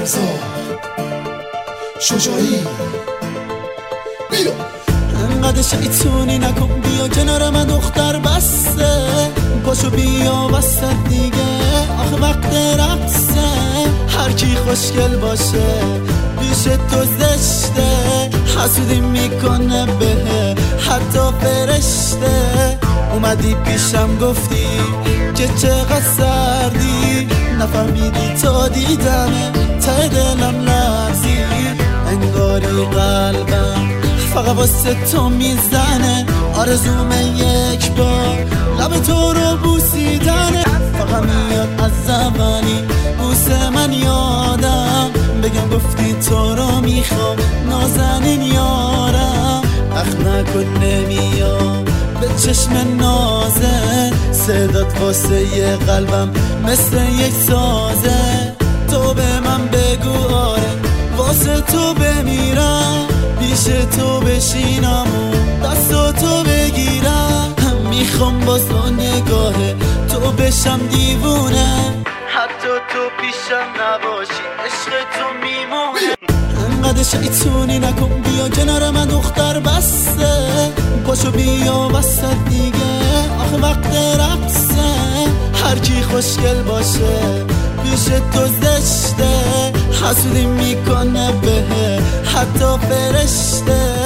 رمزار شجاعی بیا. انقدر شیطونی نکن، بیا کنار من دختر بسته، پاشو بیا وسط دیگه، آخه وقت رقصه. هر کی خوشگل باشه پیش تو زشته، حسودی میکنه به حتی فرشته. اومدی پیشم گفتی که چقدر سردی، نفهمیدی تا دیدمه ته دلم لرزی. انگاری قلبم فقط واسه تو میزنه، آرزوم یک بار لب تو رو بوسیدنه. فقط میاد از زبانی بوس من یادم، بگم گفتی تو رو میخوام نازنین یارم. اخ نکن نمیام به چشم نازه، صدات واسه یه قلبم مثل یک سازه. تو به من بگو آره واسه تو بمیرم، پیش تو بشینم و دستاتو بگیرم. میخوام باز با نگاه تو بشم دیوونه، حتی تو پیشم نباشی عشق تو میمونه. انقدر شیطونی نکن، بیا کنار من دختر بسته، پاشو بیا وسط دیگه، آخه وقت رقصه. هر کی خوشگل باشه پیش تو زشته، حسودی میکنه به حتی فرشته.